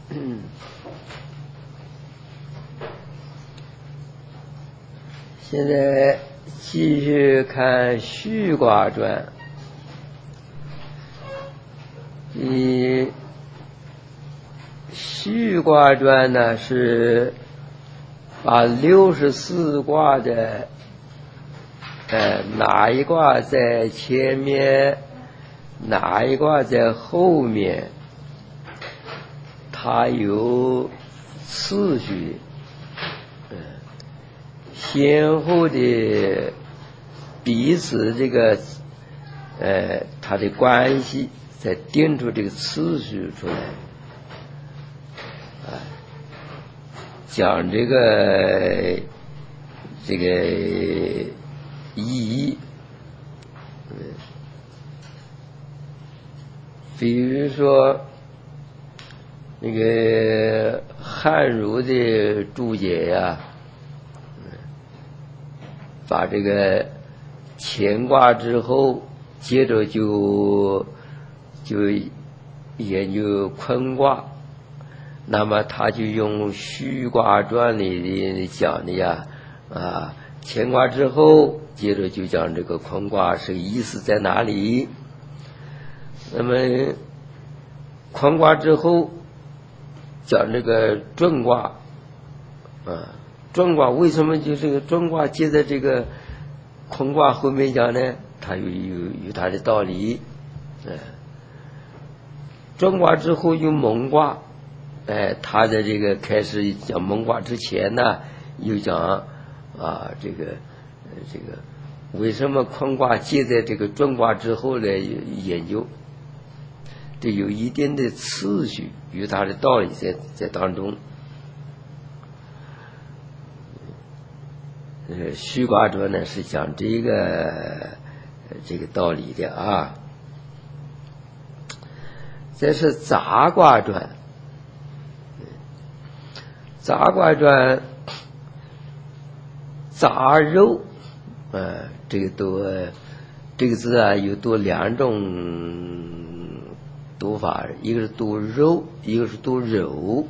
现在继续看续卦传。续卦传呢，是把64卦的哪一卦在前面，哪一卦在后面，它有次序，先后的彼此这个它的关系，再定出这个次序出来，讲这个意义。比如说那个汉儒的注解呀，把这个乾卦之后，接着就研究坤卦，那么他就用续卦传里讲的呀，乾卦之后，接着就讲这个坤卦是意思在哪里。那么坤卦之后讲这个震卦，震卦为什么就这个震卦接在这个坤卦后面讲呢？它有它的道理。震卦之后有蒙卦，它在这个开始讲蒙卦之前呢，又讲这个为什么坤卦接在这个震卦之后来研究，这有一定的次序，有它的道理在当中。续卦传呢是讲这个道理的啊。这是杂卦传，杂卦传杂肉，这个字啊有读两种读法，一个是读肉，一个是读柔。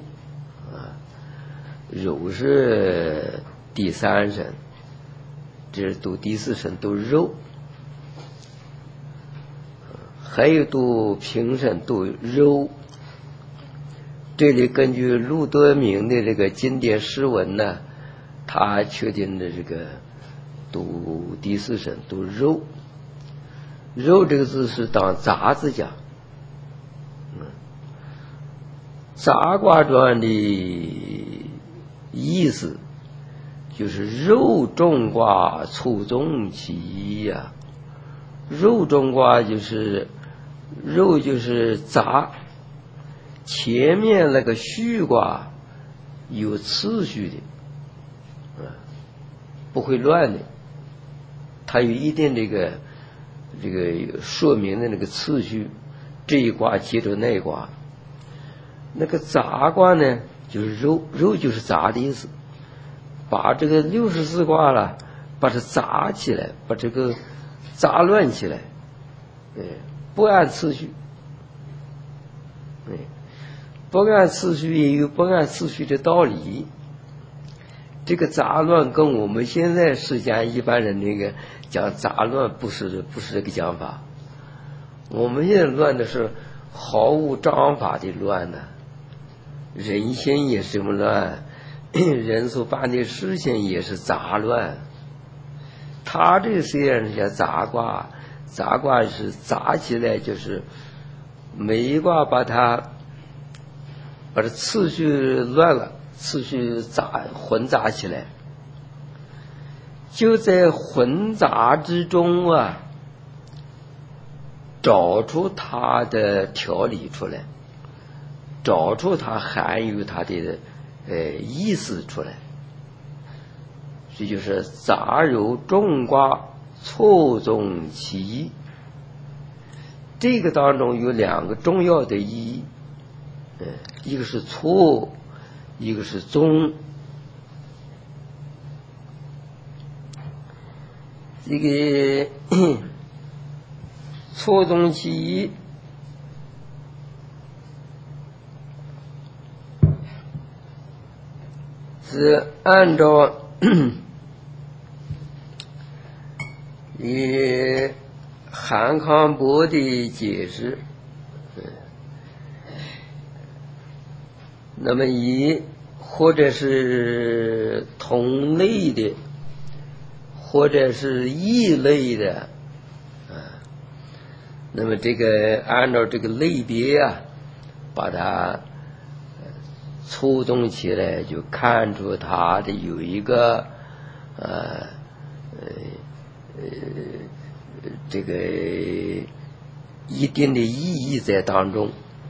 柔是第三声，这是读第四声，读肉。还有读平声，读柔。这里根据陆德明的这个经典诗文呢，他确定的这个读第四声，读柔。柔这个字是当杂字讲。杂卦传的意思就是肉中卦促中其呀。肉中卦就是肉就是杂，前面那个续卦有次序的，不会乱的，它有一定这个说明的那个次序，这一卦接着那一卦。那个杂卦呢，就是肉就是杂的意思，把这个64卦了，把它杂起来，把这个杂乱起来，不按次序，不按次序也有不按次序的道理。这个杂乱跟我们现在世间一般人那个讲杂乱不是这个讲法。我们现在乱的是毫无章法的乱呢，人心也是这么乱，人所办的事情也是杂乱。他这个虽然是叫杂卦，杂卦是杂起来，就是每一卦把它次序乱了，次序混杂起来，就在混杂之中找出它的条理出来，找出它含有它的意思出来。这就是杂糅众卦错综其意。这个当中有两个重要的意义，一个是错，一个是综。这个错综其意是按照以韩康伯的解释，那么以或者是同类的，或者是异类的，那么这个按照这个类别啊，把它触动起来，就看出它的有一个这个一定的意义在当中。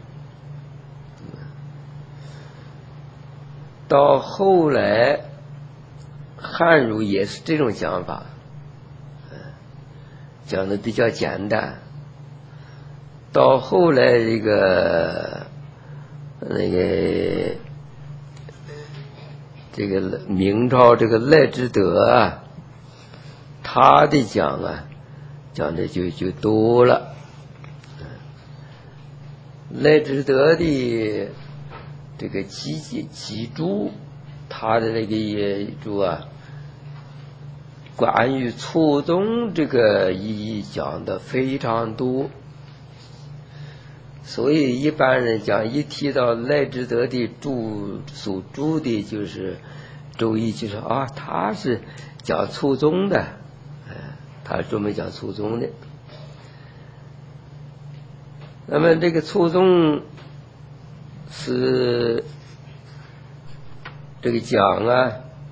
到后来汉儒也是这种讲法，讲的比较简单。到后来那个明朝这个赖之德啊，他的讲的就多了。赖之德的这个集注，他的那个也注啊，关于触动这个意义讲的非常多。所以一般人讲，一提到赖之德的所著的就是周易，就说啊，他是讲初中的，他专门讲初中的。那么这个初中是这个讲啊，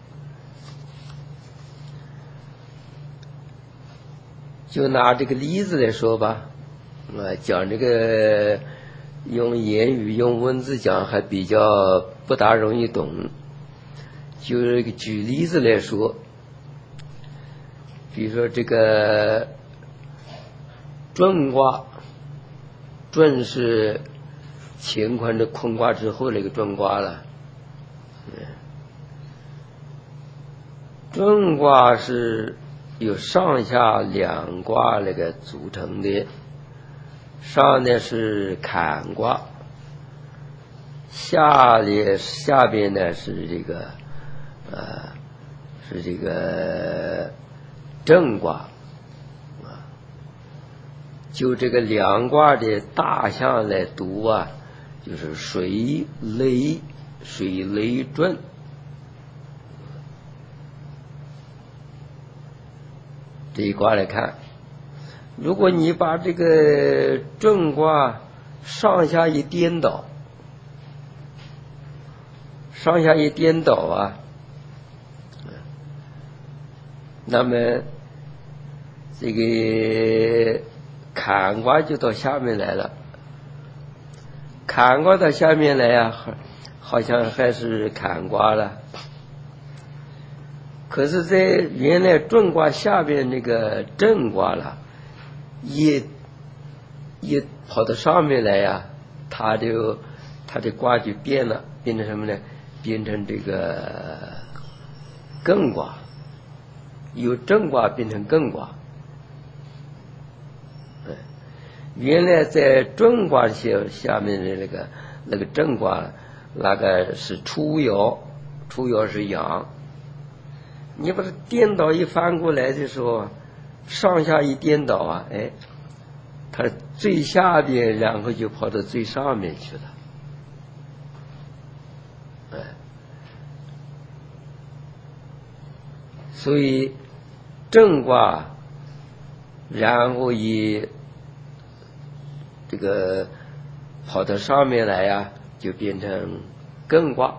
就拿这个例子来说吧，讲这个用言语用文字讲还比较不大容易懂，就是举例子来说，比如说这个震卦，震是乾坤的坤卦之后那个震卦了，震卦是有上下两卦那个组成的，上呢是坎卦，下边呢是这个震卦，就这个两卦的大象来读啊，就是水雷震。这一卦来看，如果你把这个震卦上下一颠倒啊，那么这个坎卦就到下面来了，坎卦到下面来啊，好像还是坎卦了。可是在原来震卦下边那个震卦了，一跑到上面来呀，它的卦就变了，变成什么呢？变成这个艮卦，由震卦变成艮卦。原来在震卦下面的那个震卦，那个是初爻是阳。你把它颠倒一翻过来的时候，上下一颠倒啊，它最下边然后就跑到最上面去了，所以震卦然后以这个跑到上面来呀，就变成艮卦。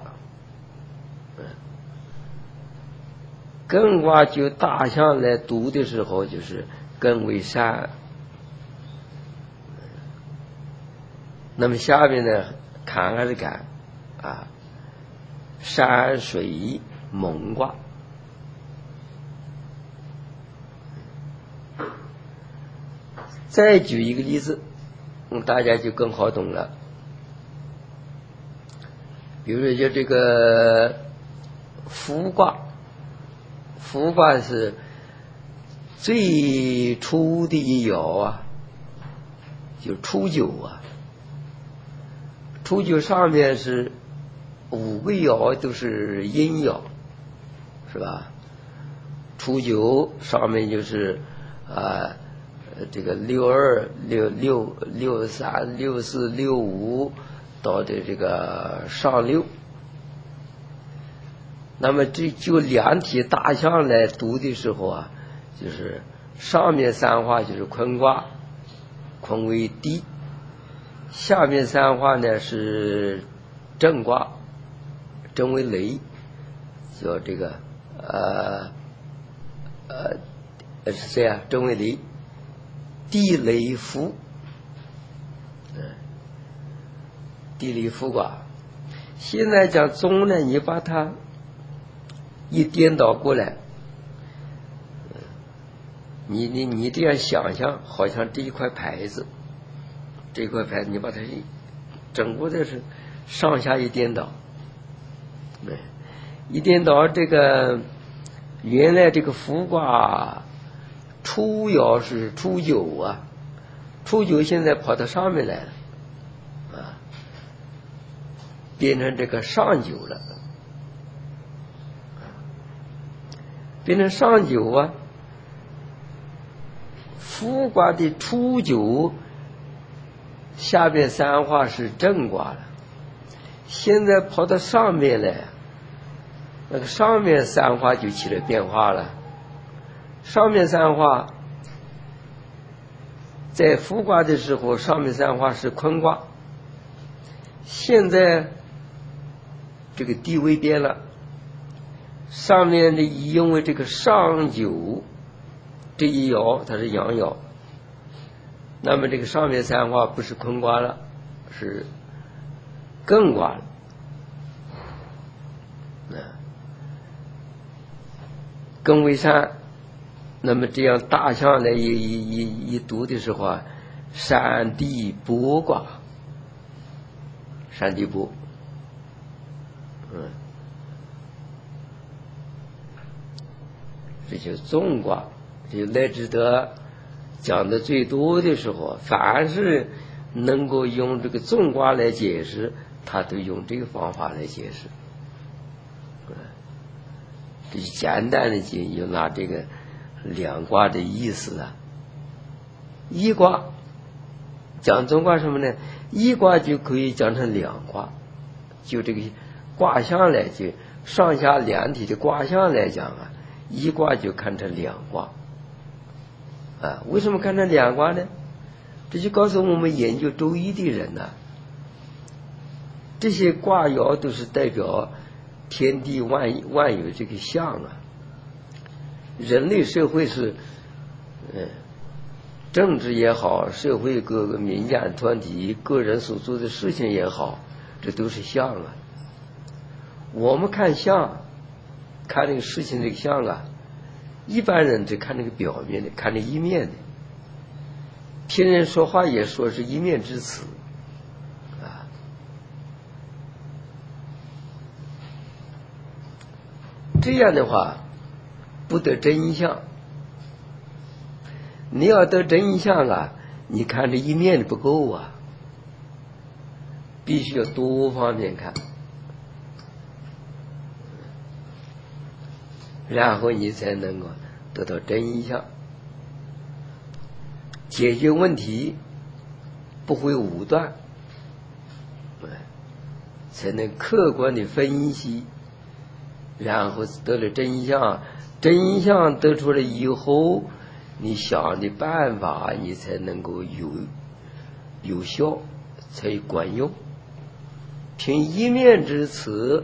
艮卦就大象来读的时候，就是艮为山，那么下面呢，坎还是坎啊，山水蒙卦。再举一个例子，大家就更好懂了。比如说就这个伏卦，伏卦是最初的一爻啊，就初九啊，初九上面是 5个爻都是阴爻，是吧？初九上面就是这个62、63、64、65到的这个上六。那么这就两体大象来读的时候啊，就是上面三画就是坤卦，坤为地；下面三画呢是震卦，震为雷，叫这个是这样，震为雷，地雷复，地雷复卦。现在讲中呢，你把它一颠倒过来，你这样想象，好像这一块牌子，这块牌子你把它整个的是上下一颠倒，一颠倒，这个原来这个复卦初爻是初九啊，初九现在跑到上面来了啊，变成这个上九了，变成上九啊。复卦的初九下边三画是震卦了，现在跑到上面来，那个上面三画就起了变化了。上面三画在复卦的时候，上面三画是坤卦，现在这个地位变了，上面的因为这个上九这一爻它是阳爻，那么这个上面三画不是坤卦了，是艮卦了。艮为山，那么这样大象来一读的时候啊，山地剥卦，山地剥，这就纵卦。这就赖之德讲的最多的时候，凡是能够用这个纵卦来解释，他都用这个方法来解释。这简单的就拿这个两卦的意思啊。一卦讲纵卦什么呢？一卦就可以讲成两卦，就这个卦象来，就上下两体的卦象来讲啊，一卦就看成两卦啊。为什么看成两卦呢？这就告诉我们研究周易的人呢，这些卦爻都是代表天地万有这个象啊。人类社会是政治也好，社会各个民间团体个人所做的事情也好，这都是象啊。我们看象，看这个事情这个象啊，一般人只看那个表面的，看那一面的，听人说话也说是一面之词啊。这样的话不得真相。你要得真相啊，你看这一面的不够啊，必须要多方面看，然后你才能够得到真相，解决问题不会武断，才能客观的分析，然后得了真相。真相得出来以后，你想的办法你才能够有效，才管用。凭一面之词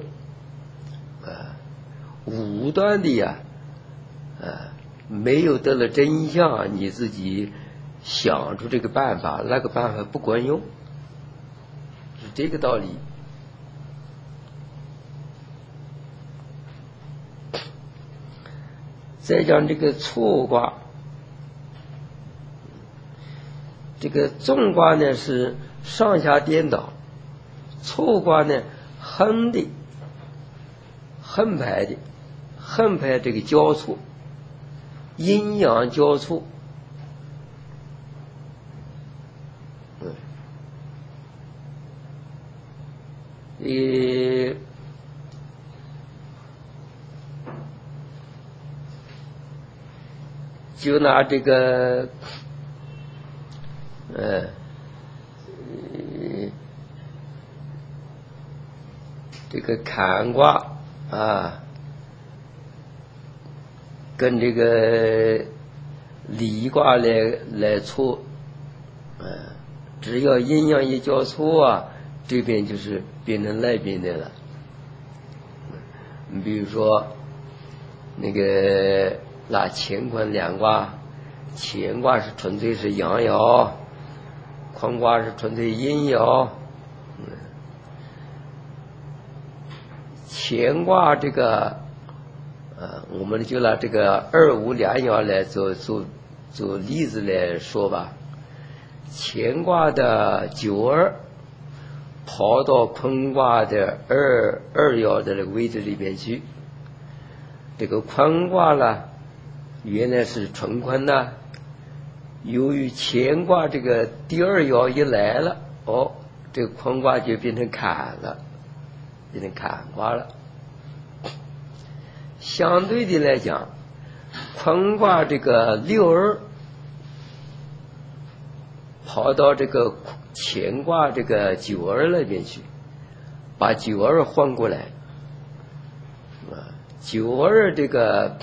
武断的呀没有得了真相，你自己想出这个办法，那个办法不管用，是这个道理。再讲这个错卦，这个纵卦呢是上下颠倒，错卦呢横的，横排的，横排这个交错，阴阳交错。 就拿这个这个坎卦啊，跟这个离卦来错，只要阴阳一交错啊，这边就是变成那边的了。你比如说那个拿乾坤两卦，乾卦是纯粹是阳爻，坤卦是纯粹阴爻。乾卦这个我们就拿这个二五两爻来做例子来说吧。乾卦的九二跑到坤卦的二爻的那个位置里边去，这个坤卦呢原来是纯坤呢，由于乾卦这个第二爻一来了，这个坤卦就变成坎了，变成坎卦了。相对的来讲，坤卦这个六二跑到这个乾卦这个九二那边去，把九二换过来。九二这个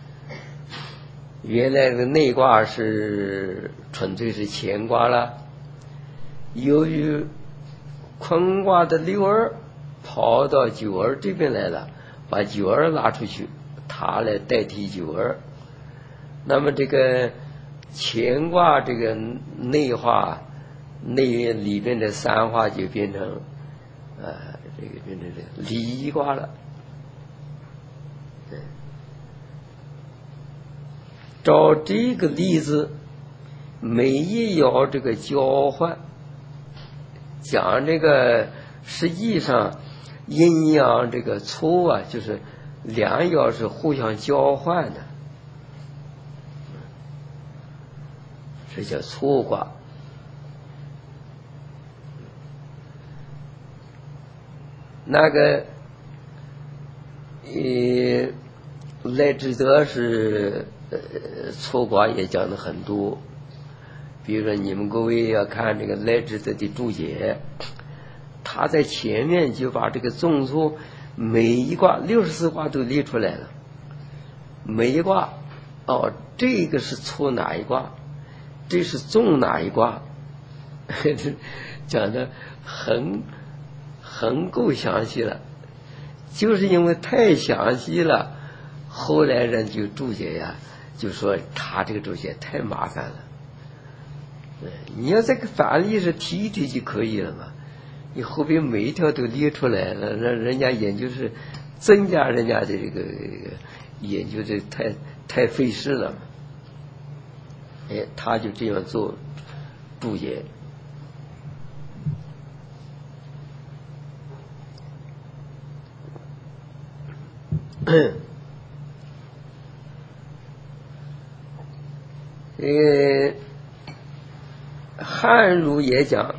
原来的内卦是纯粹是乾卦了，由于坤卦的六二跑到九二这边来了，把九二拉出去，它来代替九二。那么这个乾卦这个内化内里面的三化就变成这个变成这个离卦了。照这个例子，每一爻这个交换，讲这个实际上阴阳这个错啊，就是两爻是互相交换的，这叫错卦。那个赖之德是错卦也讲的很多，比如说你们各位要看这个赖之德的注解，他在前面就把这个纵错每一卦64卦都列出来了，每一卦这个是错哪一卦，这是纵哪一卦，讲的很够详细了。就是因为太详细了，后来人就注解呀，就说他这个注解太麻烦了。你要这个范例是提一提就可以了嘛，你后边每一条都列出来了，让人家研究是增加人家的这个研究，这太费事了嘛。他就这样做注解。汉儒也讲，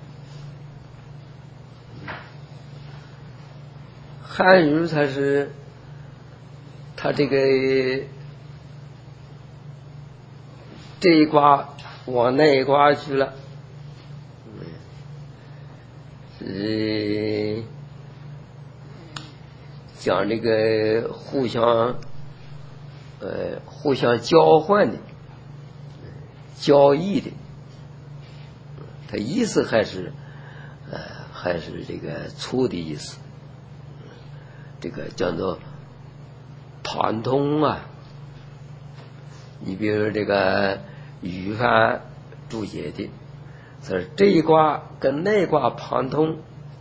汉儒他这个这一卦往那一卦去了，讲这个互相交换的交易的，他意思还是这个错的意思，这个叫做旁通啊。你比如这个于范注解的，说这一卦跟那卦旁通。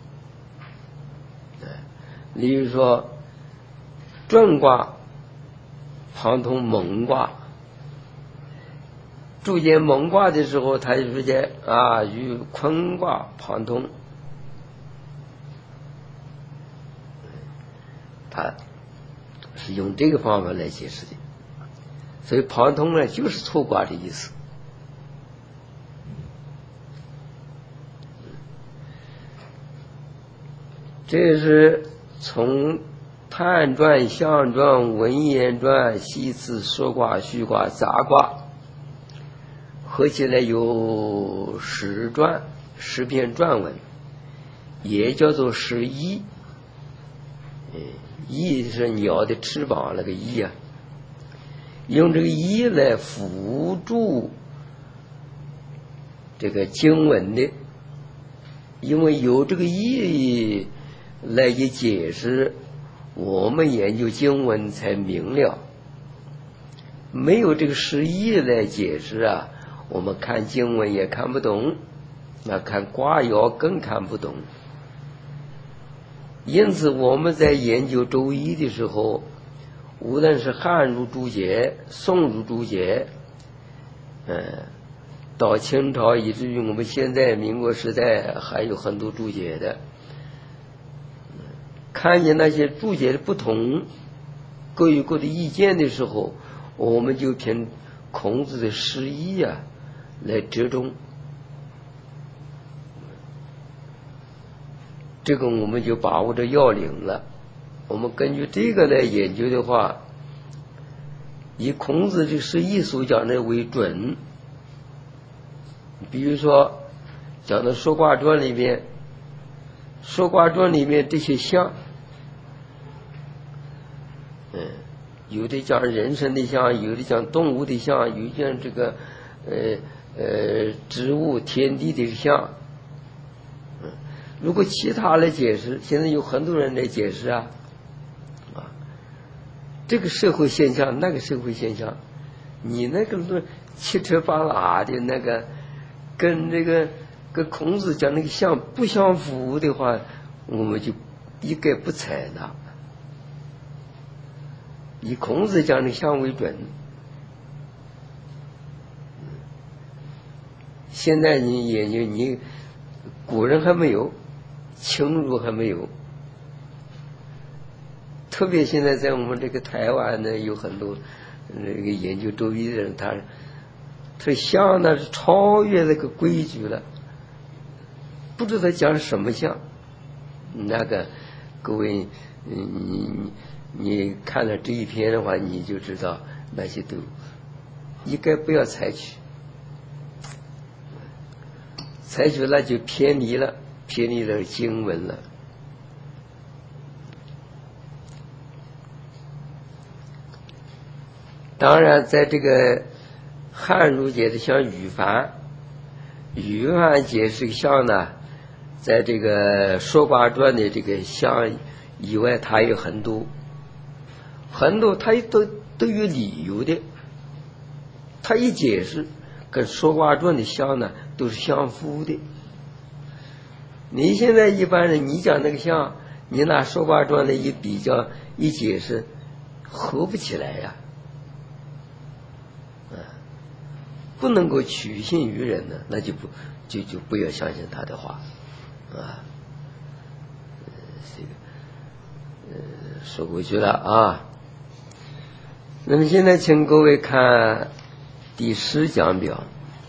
例如说震卦旁通蒙卦，注解蒙卦的时候，他就直接与坤卦旁通，他是用这个方法来解释的。所以旁通呢，就是错卦的意思。这是从判传、象传、文言传、系辞、说卦、序卦、杂卦合起来有10篇篆文，也叫做10翼。翼是鸟的翅膀那个翼啊，用这个翼来辅助这个经文的，因为有这个翼来一解释，我们研究经文才明了。没有这个10翼来解释啊，我们看经文也看不懂，那看卦爻更看不懂。因此我们在研究周易的时候，无论是汉儒注解、宋儒注解，到清朝以至于我们现在民国时代还有很多注解的，看见那些注解的不同，各有各的意见的时候，我们就凭孔子的10翼啊来折中。这个我们就把握着要领了。我们根据这个来研究的话，以孔子这10翼所讲的为准。比如说讲到《说卦传》里面，《说卦传》里面这些象，有的讲人参的象，有的讲动物的象，有的讲这个植物天地的象。如果其他来解释，现在有很多人来解释啊，这个社会现象那个社会现象，你那个七扯八拉的那个，跟这个跟孔子讲那个象不相符的话，我们就一概不采纳。以孔子讲的象为准。现在你研究，你古人还没有，清儒还没有，特别现在在我们这个台湾呢，有很多那个研究周易的人，他象呢是超越那个规矩了，不知道讲什么象。那个各位，你看了这一篇的话，你就知道那些都应该不要采取，采取了就偏离了经文了。当然在这个汉儒解的像羽凡解释象呢，在这个说卦传的这个象以外，它有很多它都有理由的，它一解释跟说卦传的象呢都是相符的。你现在一般人你讲那个象，你拿说卦传的一比较一解释，合不起来呀，不能够取信于人呢，那就不要相信他的话啊。这个说过去了啊。那么现在请各位看第10讲表。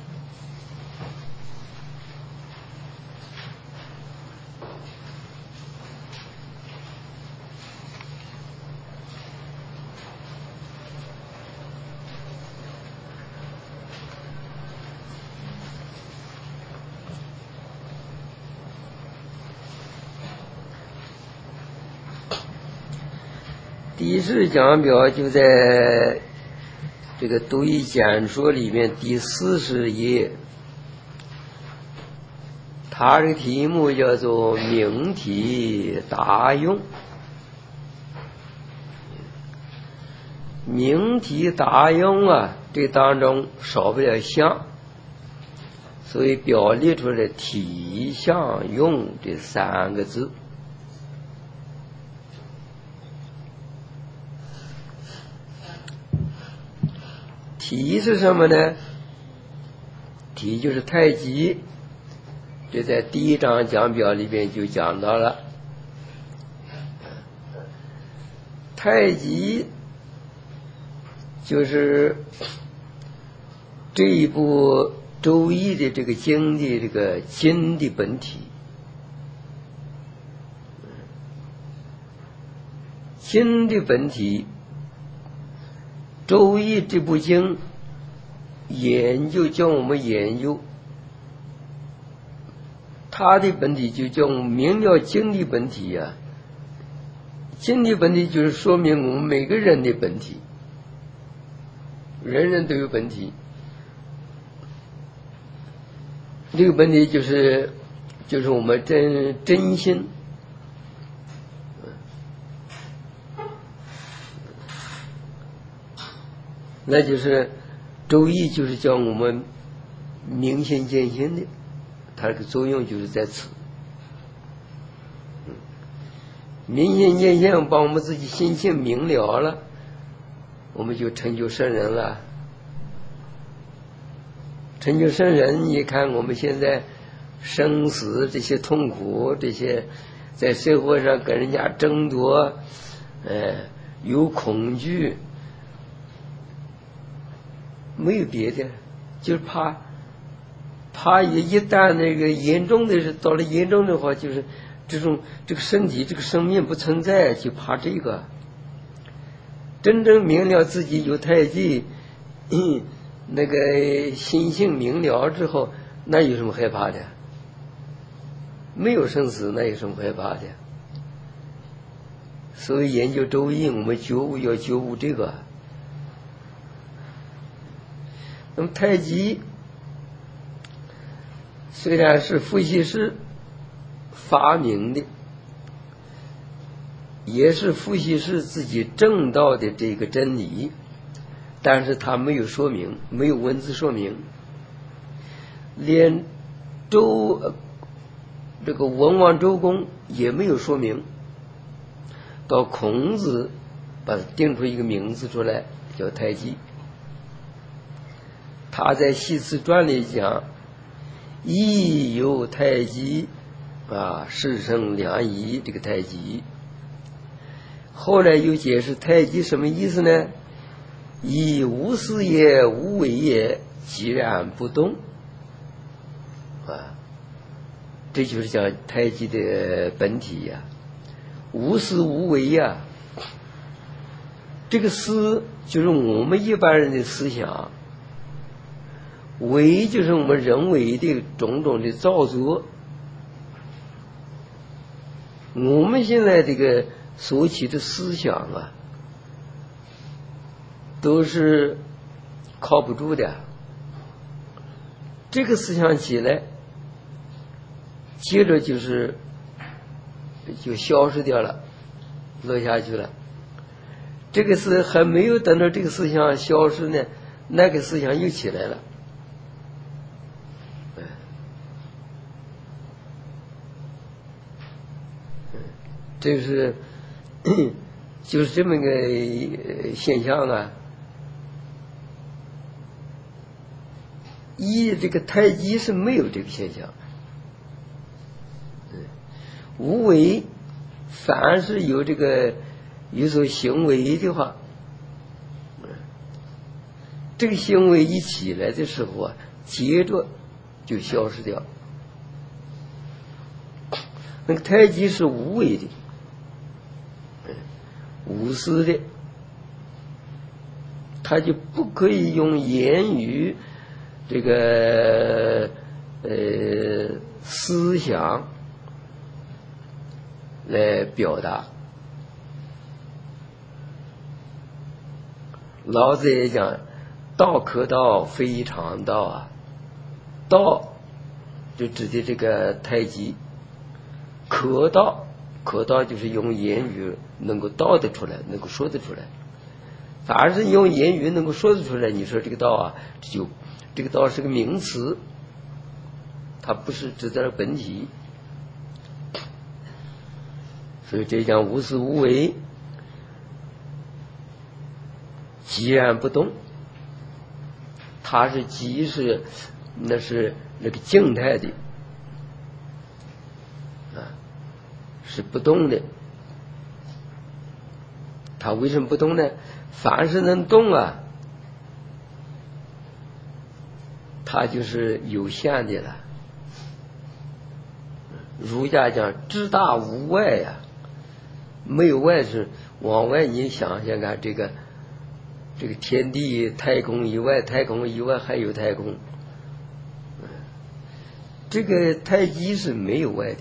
第10讲表就在这个读易简说里面第40页，它这个题目叫做命题答用。命题答用啊，这当中少不了象，所以表列出来体象用这3个字。体是什么呢？体就是太极，这在第1章讲表里边就讲到了。太极就是这一部周易的这个经的这个经的本体。经的本体，周易这部经研究，叫我们研究他的本体，就叫我们明了经的本体呀。经的本体就是说明我们每个人的本体，人人都有本体。这个本体就是我们真心。那就是周易就是叫我们明心见性的，它这个作用就是在此。明心见性，把我们自己心性明了了，我们就成就圣人了。成就圣人，你看我们现在生死这些痛苦，这些在社会上跟人家争夺，有恐惧，没有别的，就是怕一旦那个严重的是到了严重的话，就是这个身体这个生命不存在，就怕这个。真正明了自己有太极，那个心性明了之后，那有什么害怕的？没有生死，那有什么害怕的？所以研究周易，我们觉悟要觉悟这个。那么太极虽然是伏羲氏发明的，也是伏羲氏自己证到的这个真理，但是他没有说明，没有文字说明，连这个文王周公也没有说明，到孔子把它定出一个名字出来，叫太极。他在《系辞传》里讲，亦有太极世生良医，这个太极。后来又解释太极什么意思呢？以无思也，无为也，寂然不动。这就是讲太极的本体呀。无思无为呀，这个思就是我们一般人的思想，为就是我们人为的种种的造作。我们现在这个所起的思想都是靠不住的。这个思想起来，接着就消失掉了，落下去了。这个是还没有等到这个思想消失呢，那个思想又起来了。这是就是这么个现象啊。这个太极是没有这个现象。无为，凡是有这个有所行为的话，这个行为一起来的时候接着就消失掉。那个太极是无为的，无私的，他就不可以用言语这个思想来表达。老子也讲，道可道，非常道道就指的这个太极。可道就是用言语能够道得出来，能够说得出来。凡是用言语能够说得出来，你说这个道这个道是个名词，它不是指的本体。所以这讲无私无为，寂然不动。它是寂，那是那个静态的是不动的。它为什么不动呢？凡是能动它就是有限的了。儒家讲知大无外没有外是往外你想想看，这个这个天地太空以外，太空以外还有太空。这个太极是没有外的，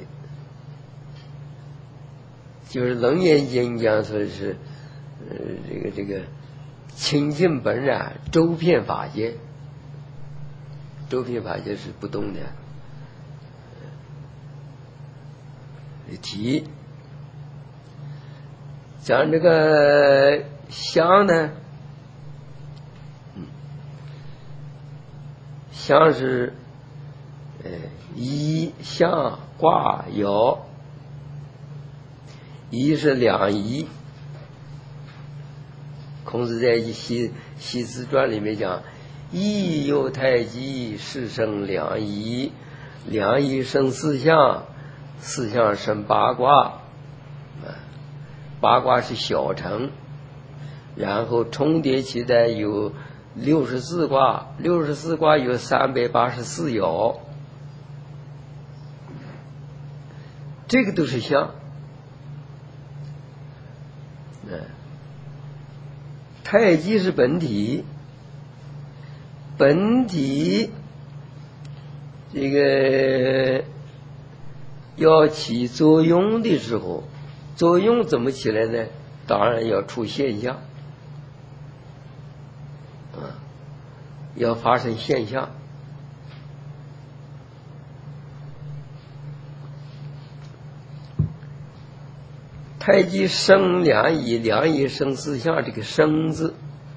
就是《楞严经》讲说是，这个清净本然，周遍法界，周遍法界是不动的。体讲这个相呢，相是一象卦爻，一是两仪。孔子在《系辞传》里面讲：一有太极，是生两仪，两仪生四象，四象生八卦。八卦是小乘，然后重叠起来有64卦，64卦有384爻，这个都是象。太极是本体，本体这个要起作用的时候，作用怎么起来呢？当然要出现象，要发生现象。太极生两仪，两仪生四象，这个生字，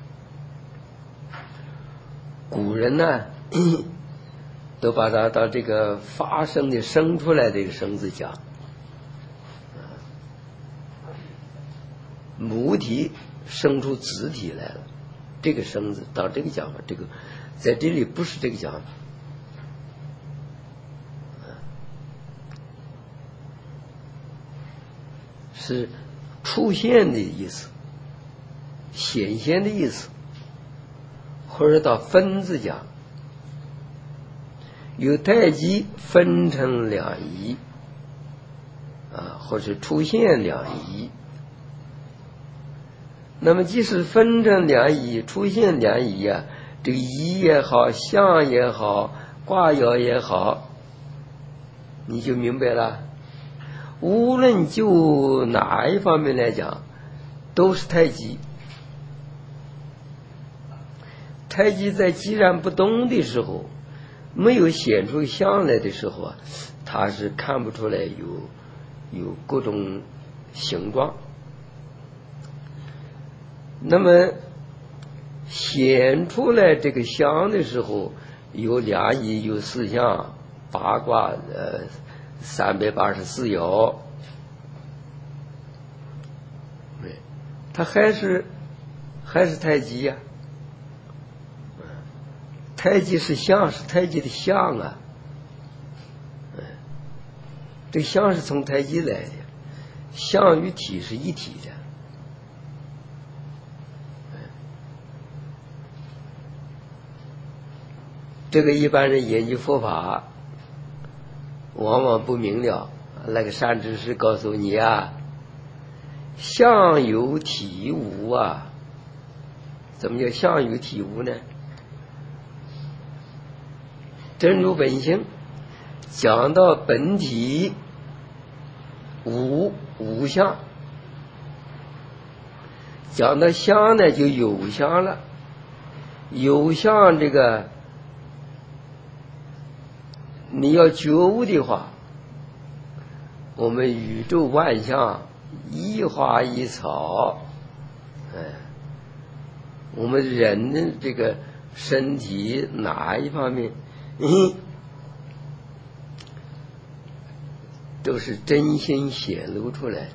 古人呢都把它到这个发生的生出来的一个生字讲。母体生出子体来了，这个生字到这个讲法，这个在这里不是这个讲法，是出现的意思，显现的意思，或者到分字讲，有太极分成两仪或者出现两仪。那么即使分成两仪，出现两仪这个仪也好，象也好，卦爻也好，你就明白了。无论就哪一方面来讲，都是太极。太极在既然不动的时候，没有显出象来的时候它是看不出来有各种形状。那么显出来这个象的时候，有两仪，有四象，八卦384爻，它还是太极呀。太极是象，是太极的象啊。这个象是从太极来的，象与体是一体的。这个一般人研究佛法往往不明了，那个善知识告诉你象有体无怎么叫象有体无呢？真如本性讲到本体无相，讲到相呢就有相了。有相这个你要觉悟的话，我们宇宙万象，一花一草，我们人的这个身体哪一方面都是真心显露出来的。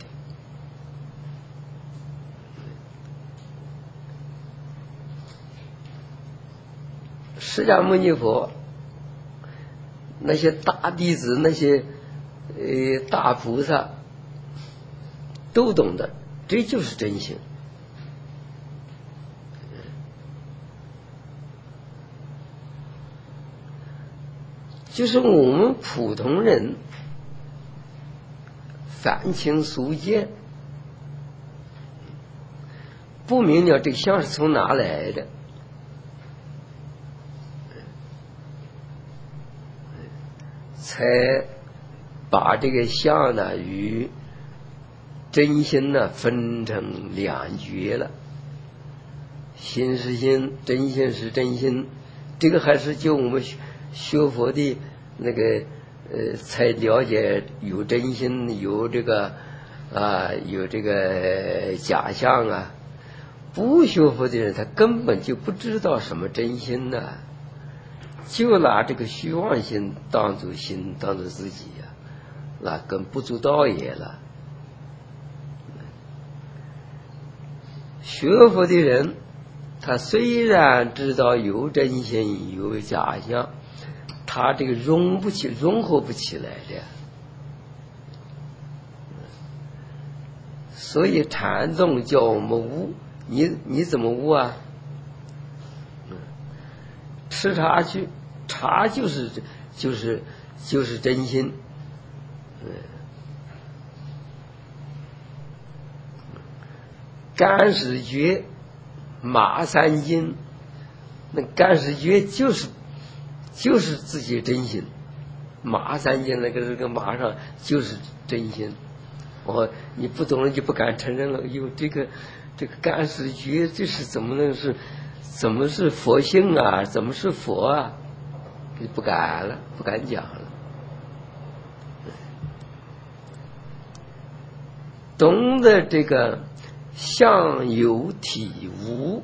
释迦牟尼佛那些大弟子，那些大菩萨都懂得，这就是真心。就是我们普通人凡情俗见， 不明了这个相是从哪来的，才把这个相呢与真心呢分成两绝了。心是心，真心是真心，这个还是就我们学佛的那个才了解有真心，有这个有这个假象啊。不学佛的人他根本就不知道什么真心呢，就拿这个虚妄心当作心，当作自己呀，那更不足道也了。学佛的人他虽然知道有真心有假象，他这个融合不起来的。所以禅宗叫我们悟，你怎么悟啊？吃茶去，茶就是真心。干石诀马三斤，那干石诀就是自己真心，马三斤那个马上就是真心。你不懂了就不敢承认了。这个干石诀这是怎么是佛性啊？怎么是佛啊？不敢了，不敢讲了。懂得这个相有体无，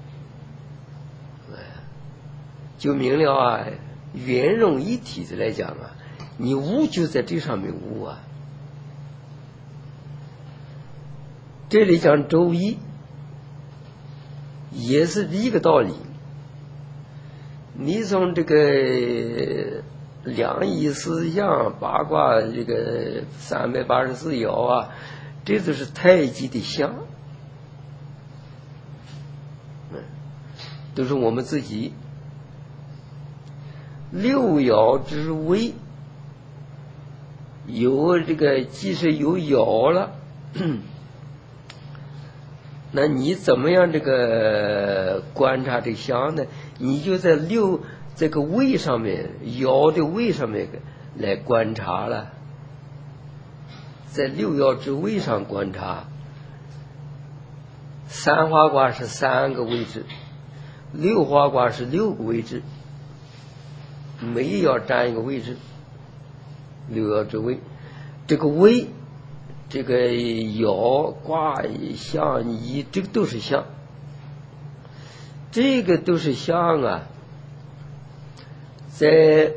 就明了啊，圆融一体的来讲啊，你无就在这上面无啊。这里讲周易也是一个道理。你从这个两仪四象八卦这个384爻啊，这都是太极的象，都是我们自己六爻之微，有这个即使有爻了，那你怎么样这个观察这个象呢？你就在这个位上面，爻的位上面来观察了，在六爻之位上观察。三花卦是3个位置，六花卦是6个位置，每一爻占一个位置。六爻之位，这个位，这个爻卦象仪，这个都是象，这个都是象啊。在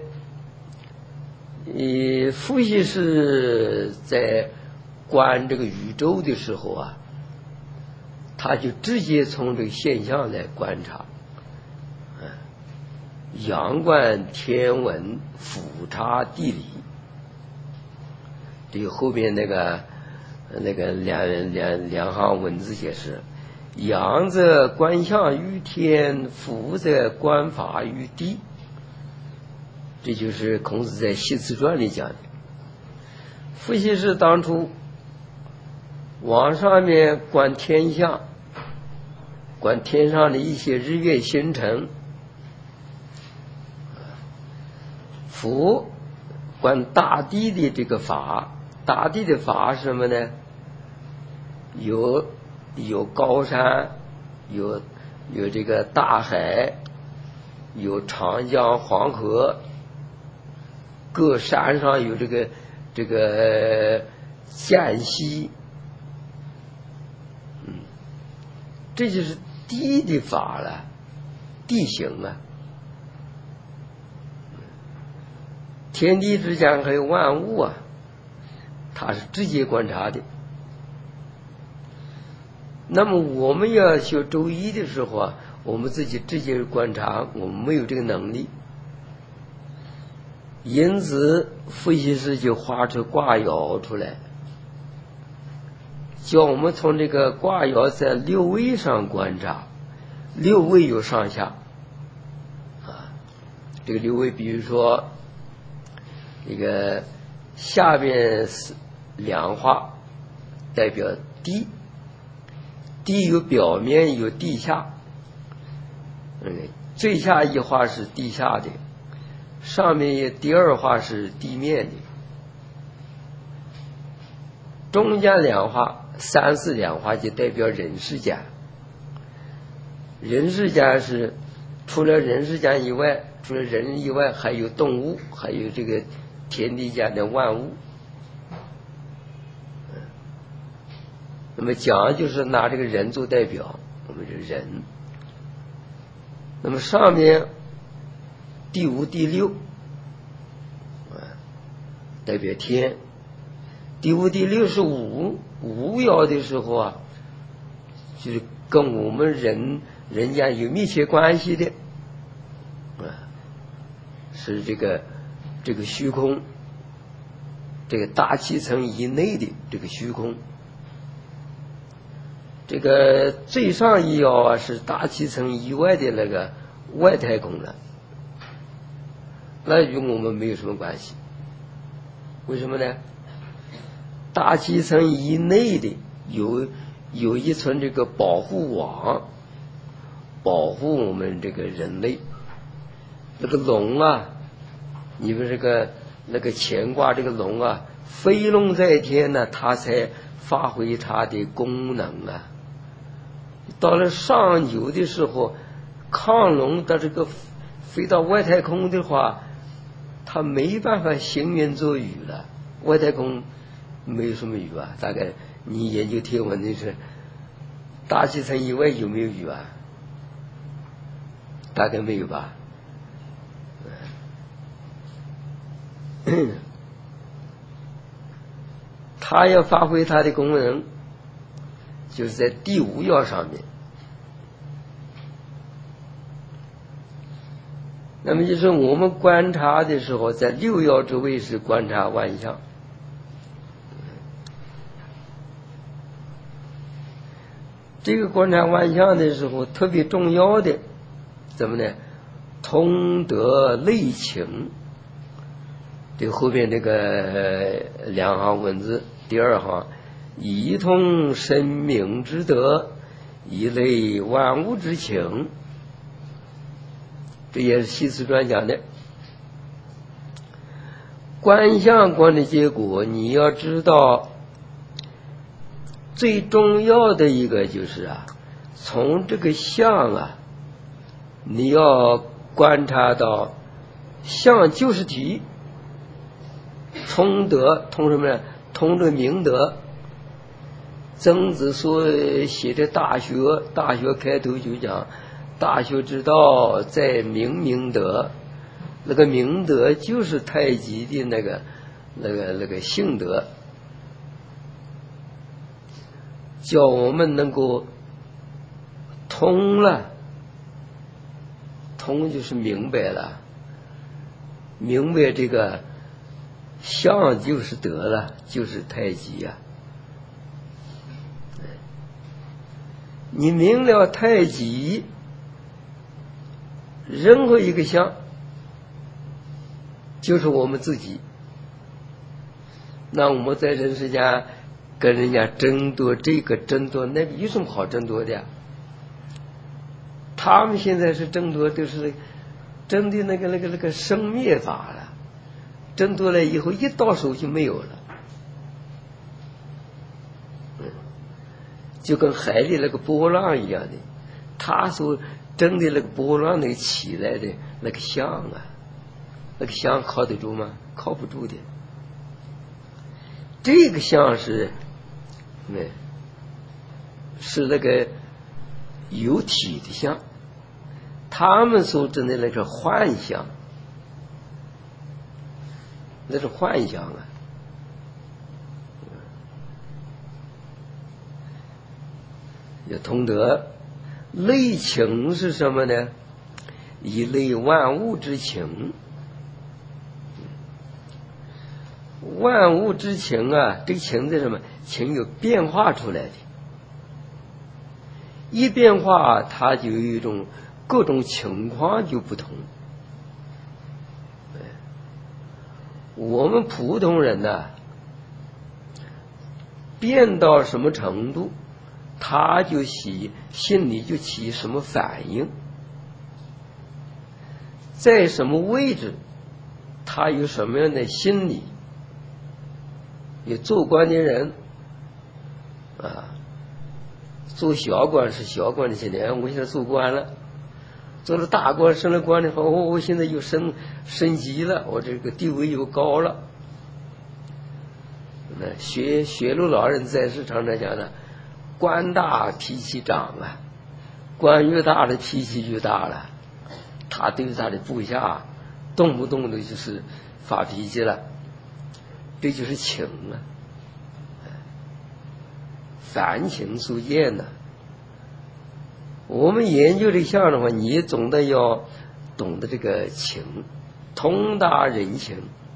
伏羲氏在观这个宇宙的时候啊，他就直接从这个现象来观察，阳观天文，俯察地理。这个后边那个两行文字解释：阳则观象于天，俯则观法于地。这就是孔子在《系辞传》里讲的。伏羲氏当初往上面观天象，观天上的一些日月星辰；俯观大地的这个法。大地的法是什么呢？有高山，有这个大海，有长江黄河，各山上有这个间隙，这就是地的法了，地形啊。天地之间还有万物啊，它是直接观察的。那么我们要学周易的时候啊，我们自己直接观察，我们没有这个能力。因此伏羲氏就画出卦爻出来，叫我们从这个卦爻在六位上观察。六位有上下这个六位，比如说这个下边2画代表地， 地有表面有地下，最下一画是地下的，上面第二画是地面的，中间两画三四两画就代表人世间。人世间是除了人世间以外，除了人以外还有动物，还有这个天地间的万物。那么讲就是拿这个人做代表，我们是人。那么上面第五第六代表天，第五第六是五爻的时候啊，就是跟我们人家有密切关系的是这个虚空，这个大气层以内的这个虚空。这个最上一爻啊是大气层以外的那个外太空了，那与我们没有什么关系。为什么呢？大气层以内的有一层这个保护网，保护我们这个人类。那个龙啊，你们那个乾卦这个龙啊，飞龙在天呢，它才发挥它的功能啊。到了上九的时候，亢龙的这个飞到外太空的话，它没办法行云作雨了。外太空没有什么雨啊，大概你研究天文的是大气层以外有没有雨啊？大概没有吧。它要发挥它的功能，就是在第五爻上面。那么就是我们观察的时候，在六爻之位是观察万象。这个观察万象的时候，特别重要的怎么呢？通得类情。这个后边这个两行文字，第二行一通生命之德，一类万物之情。这也是系辞传讲的。观象观的结果，你要知道最重要的一个就是从这个象啊，你要观察到象就是体，通德，通什么呢？通着明德。曾子所写的大学开头就讲，大学之道在明德。那个明德就是太极的那个性德，叫我们能够通了，通就是明白了，明白这个象就是德了，就是太极呀。你明了太极，任何一个象就是我们自己。那我们在人世间跟人家争夺这个争夺那个，有什么好争夺的？他们现在是争夺，就是争的那个生灭法了，争夺了以后一到手就没有了。就跟海里那个波浪一样的，他所争的那个波浪那个起来的那个象啊，那个象靠得住吗？靠不住的。这个象是那个有体的象，他们所争的那是幻象，那是幻象啊。要通得类情是什么呢？以类万物之情。万物之情啊，这个情是什么？情有变化出来的，一变化它就有一种各种情况就不同。我们普通人呢，变到什么程度， 他就心里就起什么反应，在什么位置，他有什么样的心理。有做官的人啊，做小官是小官的些年，我现在做官了，做了大官升了官的话，我现在又升级了，我这个地位又高了。那学路老人在世常常讲的，官大脾气长啊，官越大的脾气越大了，他对他的部下动不动的就是发脾气了，这就是情啊，凡情所见呐。我们研究这项的话，你总得要懂得这个情，通达人情。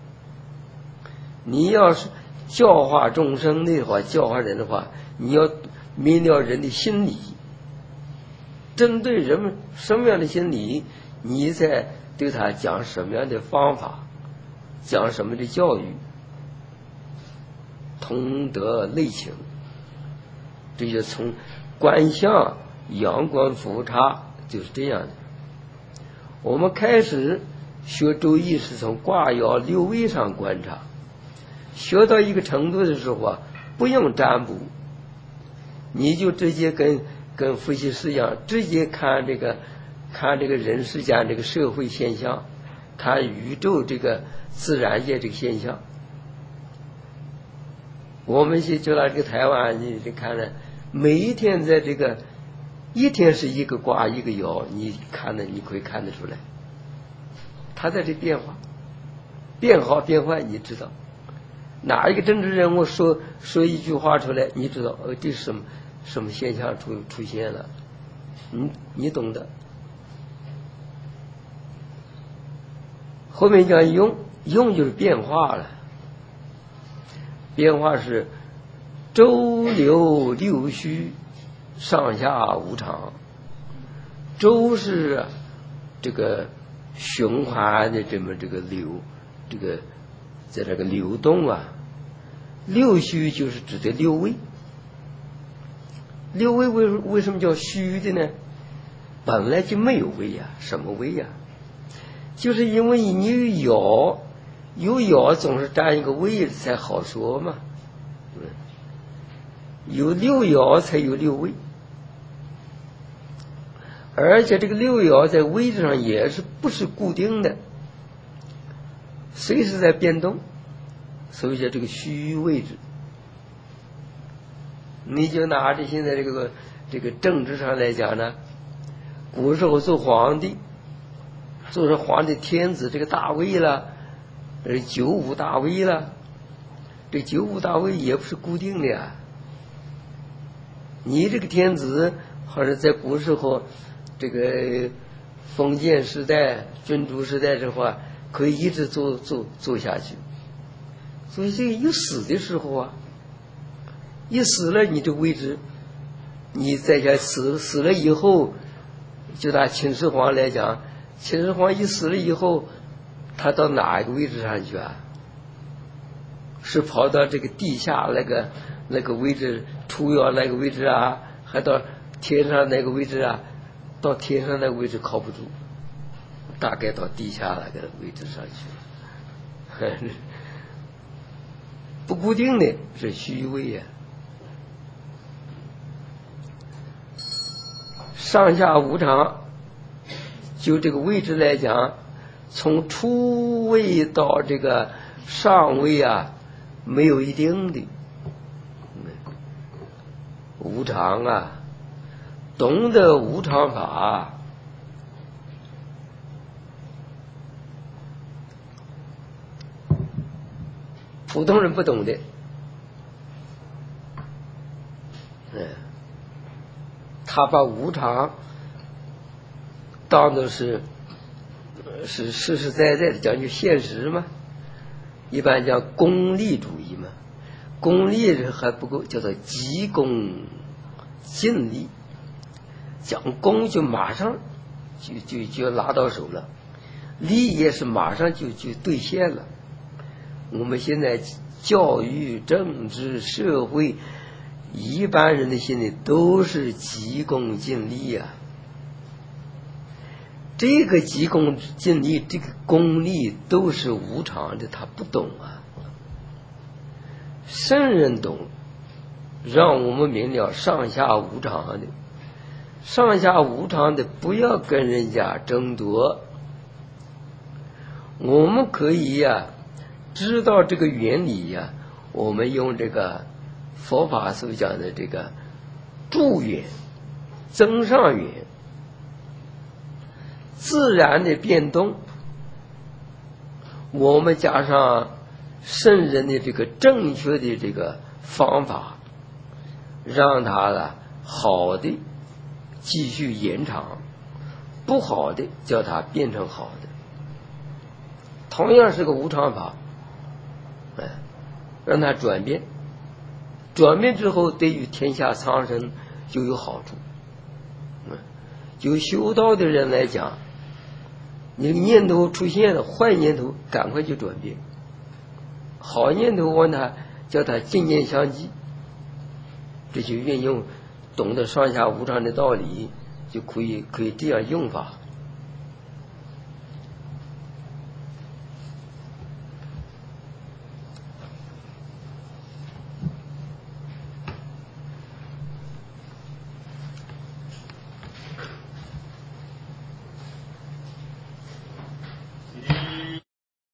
你要是教化众生的话，教化人的话，你要明了人的心理，针对人们什么样的心理，你再对他讲什么样的方法，讲什么的教育，通得内情。这就从观相阳光伏差就是这样的。我们开始学周易是从卦爻六位上观察，学到一个程度的时候啊，不用占卜，你就直接跟伏羲师一样，直接看这个人世间这个社会现象，看宇宙这个自然界这个现象。我们就拿这个台湾，你看着每一天在这个一天是一个卦一个爻，你可以看得出来，它在这变化，变好变坏，你知道。哪一个政治人物说一句话出来，你知道这是什么现象出现了，你懂的。后面讲用就是变化了，变化是周流六虚，上下无常。周是这个循环的这个流，这个在这个流动啊。六虚就是指的六位，六位为什么叫虚的呢？本来就没有位呀，什么位呀？就是因为你有爻总是占一个位置才好说嘛，有六爻才有六位，而且这个六爻在位置上也是不是固定的，随时在变动，所以叫这个虚位置。你就拿着现在这个政治上来讲呢，古时候做皇帝，做成皇帝天子这个大位了，九五大位了，这九五大位也不是固定的呀。你这个天子好像在古时候这个封建时代君主时代的话，可以一直做下去，所以这个有死的时候啊，一死了你这位置，你在家死了以后，就拿秦始皇来讲，秦始皇一死了以后，他到哪一个位置上去啊？是跑到这个地下那个位置，出爻那个位置啊，还到天上那个位置啊？到天上那个位置靠不住，大概到地下那个位置上去，不固定的是虚位呀。上下无常，就这个位置来讲，从初位到这个上位啊，没有一定的无常啊。懂得无常法，普通人不懂的，他把无常当作是实实在在的讲究现实嘛，一般讲功利主义嘛，功利还不够，叫做急功近利，讲功就马上就要拿到手了，利也是马上就兑现了。我们现在教育、政治、社会一般人的心里都是急功近利呀。这个急功近利，这个功利都是无常的，他不懂啊。圣人懂，让我们明了上下无常的，上下无常的不要跟人家争夺。我们可以呀，知道这个原理呀，我们用这个佛法所讲的这个助缘、增上缘，自然的变动，我们加上圣人的这个正确的这个方法，让它好的继续延长，不好的叫它变成好的。同样是个无常法，让它转变，转变之后对于天下苍生就有好处。就修道的人来讲，你的念头出现了，坏念头赶快就转变，好念头往他叫他渐渐相继，这就运用懂得上下无常的道理，就可以这样用法。